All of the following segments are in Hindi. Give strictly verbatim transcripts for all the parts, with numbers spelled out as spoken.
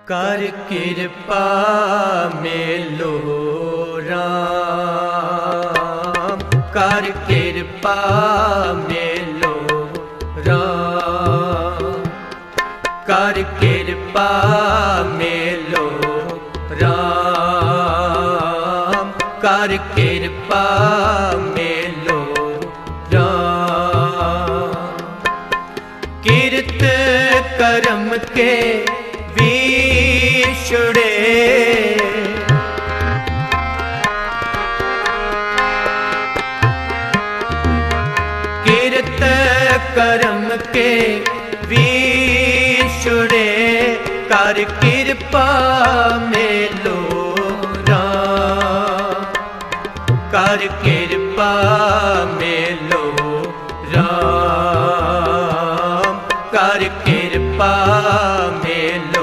कर कृपा मेलो राम, कर कृपा मेलो राम, कर कृपा मेलो राम, कर कृपा मेलो राम। कीर्त कर्म के विछुड़े, कीर्त कर्म के विछुड़े, कर कृपा मेलो राम, कर कृपा मेलो राम, कर कृपा मेलो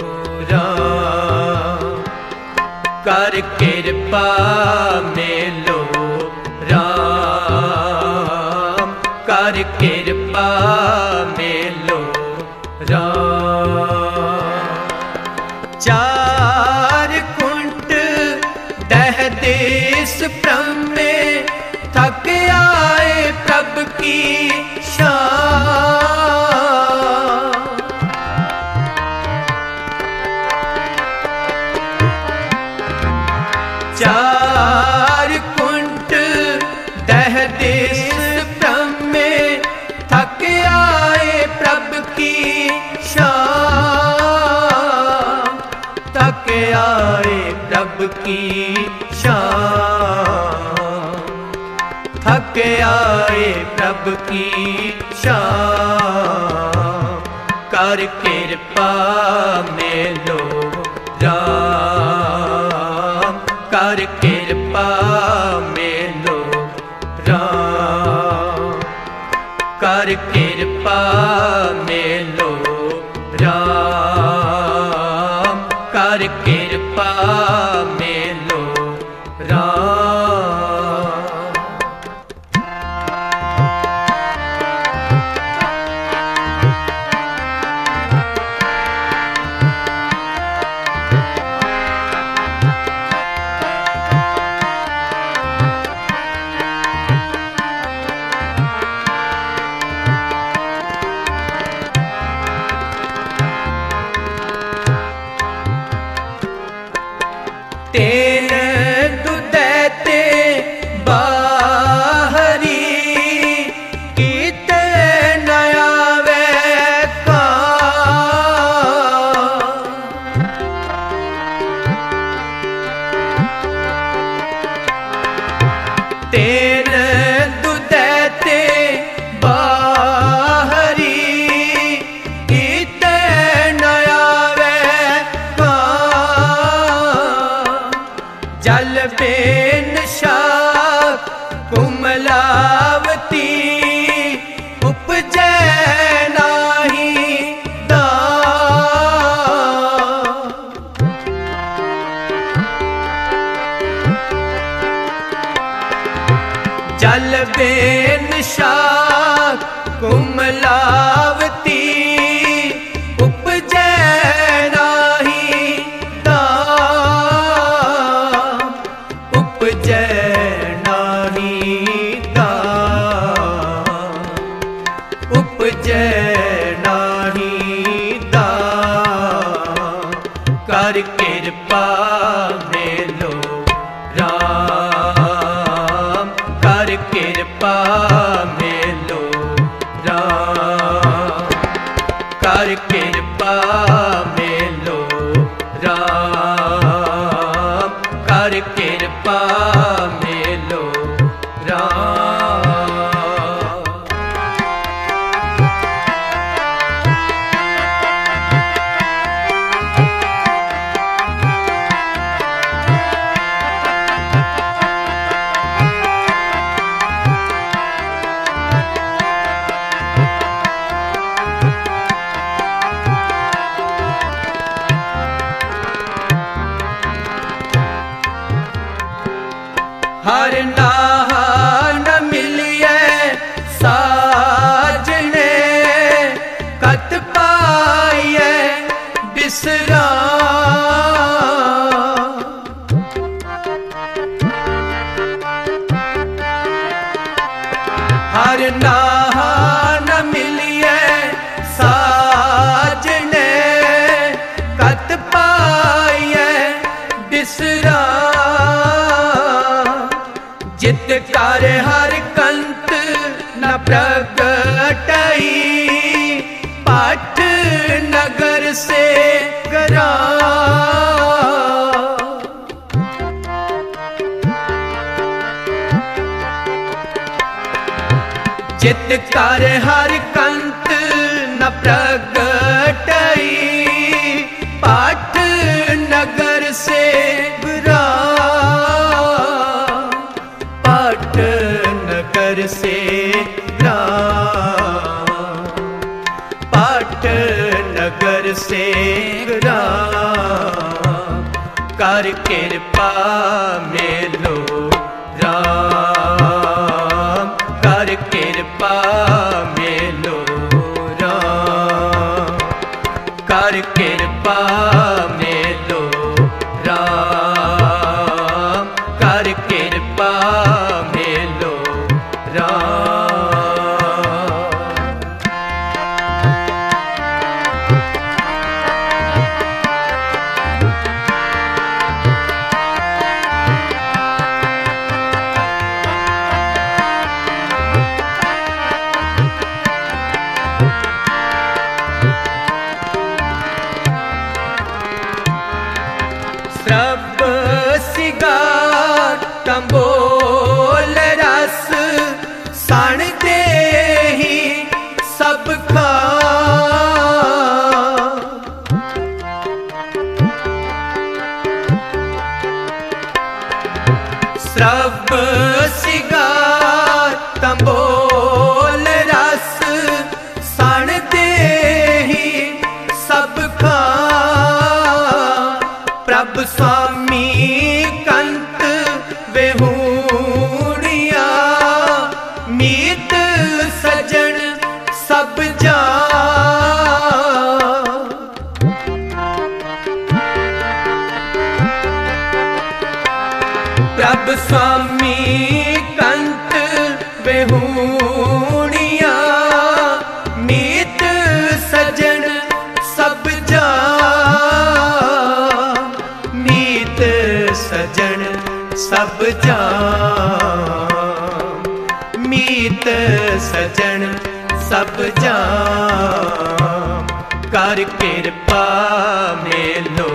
राम, कर कृपा मेलो राम, कर कृपा मेलो राम। चार कुंट दह देश भ्रम में थक आए प्रभु की शान। चार कुंट दह देश भ्रम में थक आए प्रभु की शान, थक आए प्रभु की शान, थक आए प्रभु की शान। कर कृपा मेलो राम, कर कृपा मेलो राम, कर कृपा मेलो राम, कर कृपा मेलो राम। तेन दुदैते बाहरी, कीते न आवे कान। तेन दुदैते बाहरी, कीते न आवे कान। जल बेन शाक कुमलावती, उपजै नाही दान। जल बेन शाक कुमलावती, उपजै नाही दान, उपजै नाही दान, उपजै नाही दान। कर कृपा मेलो राम, कर कृपा मेलो राम, कर कृपा मेलो राम, कर कृपा मेलो राम। हर नाहन मिलिए साजने, कत पाइए बिसरा चित कर हर कंत न प्रगटई, पाठ नगर से ग्राम, पाठ नगर से ग्राम, पाठ नगर से ग्राम। कर कृपा मेलो राम, कर कृपा मेलो राम, कर कृपा मेलो राम, कर कृपा मेलो राम। श्रब सिगार तंबोल रस सण दे ही सब खा, श्रब सिगार तंबोल रस सण दे ही सब खा। प्रभ स्वामी कंत वेहूणिया, मीत सजन सब जा। प्रभ स्वामी कंत वेहूणिया, मीत सजन सब जा। मीत सजन सब जा, मीत सजन सब जा। कर कृपा मेलो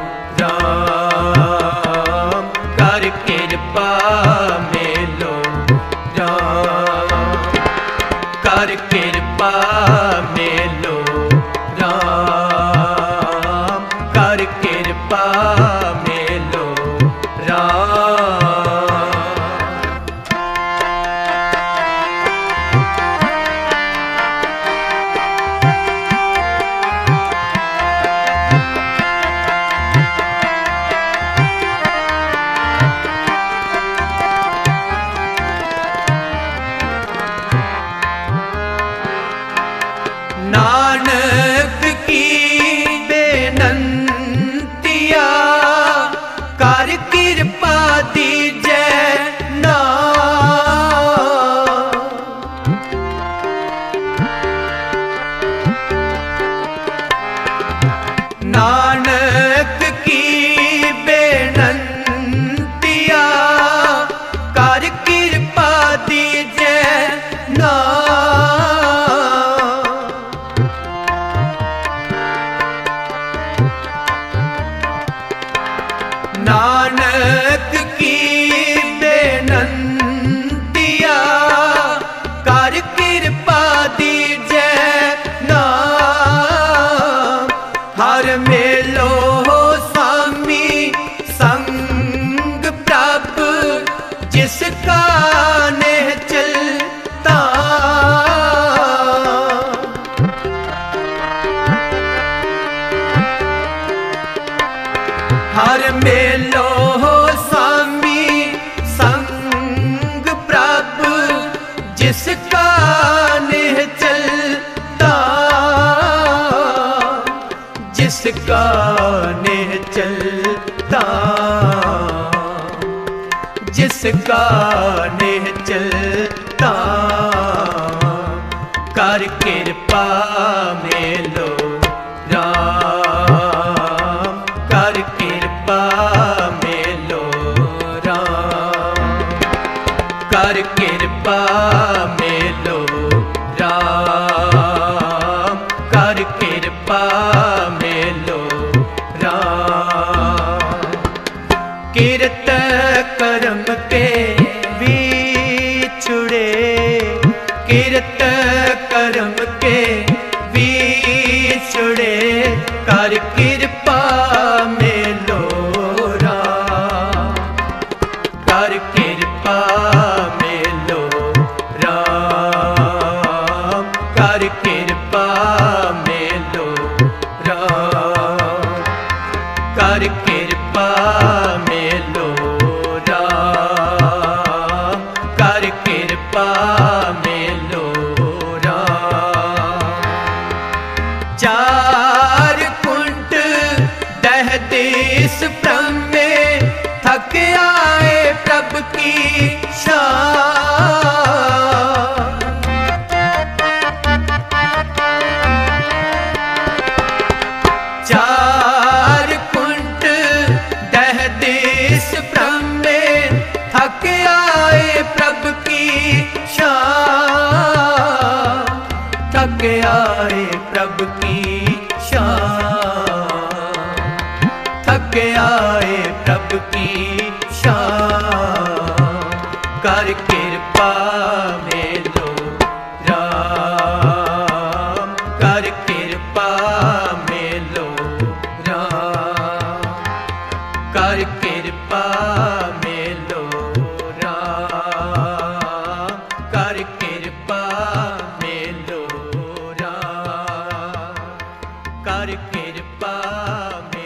राम, कर कृपा मेलो राम, कर कृपा मेलो राम, कर कृपा मेलो राम। नानक की बेनंतिया, कर कृपा दीजै नाम। नानक की बेनंतिया, कर कृपा दीजै नाम। नानक की बेनंतिया, कर कृपा दीजै नाम। हर मेलो स्वामी संग प्रभ, जिसका नेह चलता। हर मेलो स्वामी संग प्रभ, जिसका नेह चलता। जिसका नेह चलता, जिसका नेह चलता। कर कृपा मेलो राम, कर कृपा मेलो राम, कर कृपा मेलो राम, कर कृपा मेलो राम। किरत कर्म के विछुड़े, किरत कृपा मेलो राम, कर कृपा मेलो राम, कर कृपा मेलो राम, कर कृपा मेलो राम, कर कृपा मेलो राम। चार कुंट दह देश भ्रम में थक आए प्रभु की शान। चार कुंट दह देश भ्रम में थक आए प्रभु की शान, थक आए प्रभु की शान, थक आए प्रभु की शान। कर कृपा मेलो राम, कर कृपा मेलो राम, कर कृपा मेलो राम, कर कृपा मेलो राम, कर कृपा।